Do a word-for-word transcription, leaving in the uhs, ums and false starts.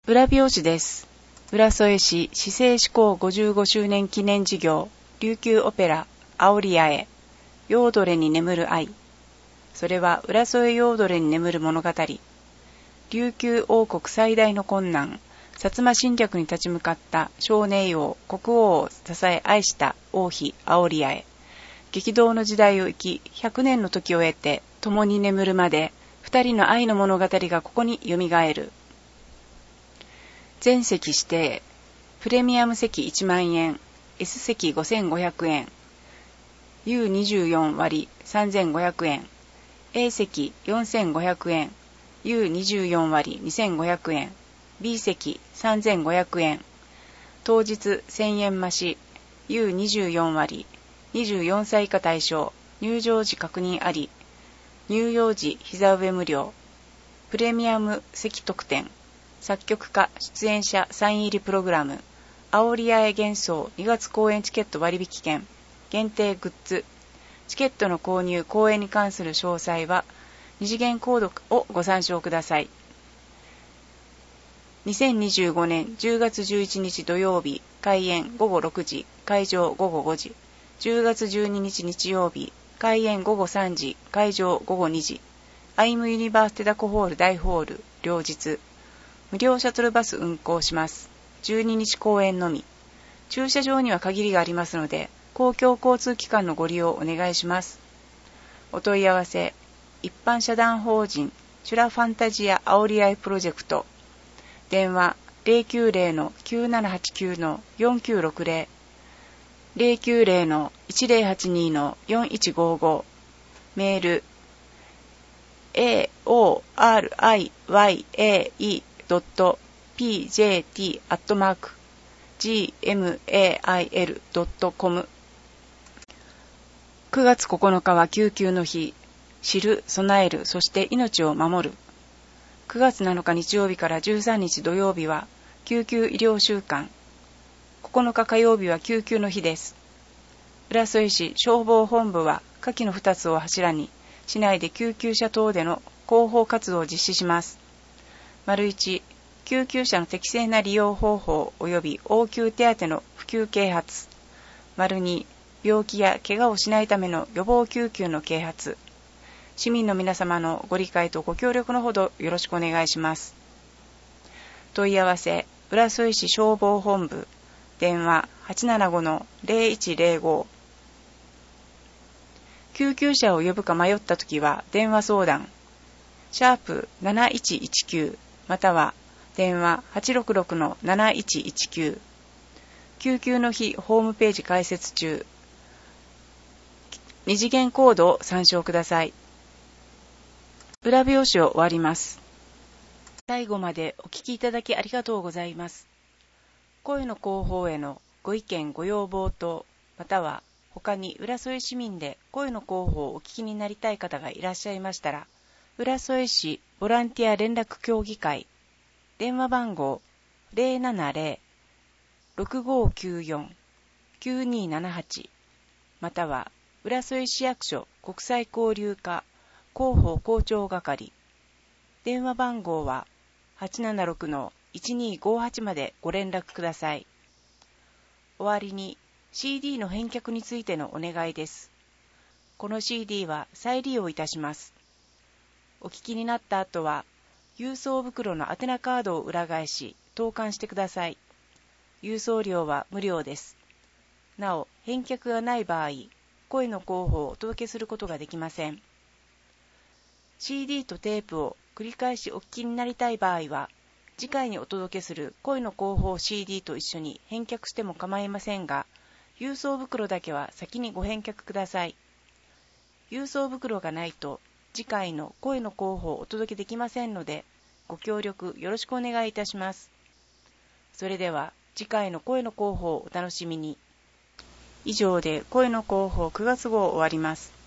裏表紙です。浦添市市政施行ごじゅうごしゅうねん記念事業琉球オペラアオリアへヨードレに眠る愛。それは浦添ヨードレに眠る物語。琉球王国最大の困難、薩摩侵略に立ち向かった少年王国王を支え愛した王妃アオリアへ、激動の時代を生きひゃくねんの時を経て共に眠るまで二人の愛の物語がここによみがえる。全席指定、プレミアム席いちまんえん、S 席ごせんごひゃくえん、ユーにじゅうよん 割さんぜんごひゃくえん、A 席よんせんごひゃくえん、ユーにじゅうよん 割にせんごひゃくえん、B 席さんぜんごひゃくえん、当日せんえん増し、ユーにじゅうよん 割、にじゅうよんさい以下対象、入場時確認あり、入場時膝上無料、プレミアム席特典、作曲家出演者サイン入りプログラム、アオリアへ幻想にがつ公演チケット割引券、限定グッズ、チケットの購入公演に関する詳細は二次元コードをご参照ください。にせんにじゅうごねんじゅうがつじゅういちにち土曜日、開演ごごろくじ、会場ごごごじ、じゅうがつじゅうににち日曜日、開演ごごさんじ、会場ごごにじ、アイムユニバーステダコホール大ホール、両日、無料シャトルバス運行します。じゅうににち公演のみ。駐車場には限りがありますので、公共交通機関のご利用お願いします。お問い合わせ、一般社団法人チュラファンタジアアオリアイプロジェクト。電話 ゼロきゅうゼロ のきゅうななはちきゅう のよんきゅうろくゼロ、ゼロきゅうゼロ のいちゼロはちに のよんいちごご、メール エーオーアールアイワイエーイードットピージェーティー アットマーク ジーエムエーアイエル ドットコム。 くがつここのかは救急の日。知る、備える、そして命を守る。くがつなのか日曜日からじゅうさんにち土曜日は救急医療週間。ここのか火曜日は救急の日です。浦添市消防本部は下記のふたつを柱に市内で救急車等での広報活動を実施します。丸いち、救急車の適正な利用方法及び応急手当の普及啓発。丸に、病気や怪我をしないための予防救急の啓発。市民の皆様のご理解とご協力のほどよろしくお願いします。問い合わせ、浦添市消防本部、電話 はちななご のゼロいちゼロご。救急車を呼ぶか迷ったときは電話相談、シャープなないちいちきゅうまたは電話 はちろくろく のなないちいちきゅう。救急の日ホームページ開設中。二次元コードを参照ください。裏表紙を終わります。最後までお聞きいただきありがとうございます。声の広報へのご意見ご要望等、または他に浦添市民で声の広報をお聞きになりたい方がいらっしゃいましたら、浦添市ボランティア連絡協議会電話番号 ゼロななゼロ ろくごきゅうよん きゅうにななはち または浦添市役所国際交流課広報広聴係電話番号は はちななろく のいちにごはち までご連絡ください。終わりに シーディー の返却についてのお願いです。この シーディー は再利用いたします。お聞きになった後は郵送袋の宛名カードを裏返し投函してください。郵送料は無料です。なお、返却がない場合、声の広報をお届けすることができません。シーディー とテープを繰り返しお聞きになりたい場合は、次回にお届けする声の広報 シーディー と一緒に返却しても構いませんが、郵送袋だけは先にご返却ください。郵送袋がないと、次回の声の広報をお届けできませんので、ご協力よろしくお願いいたします。それでは次回の声の広報をお楽しみに。以上で声の広報くがつ号を終わります。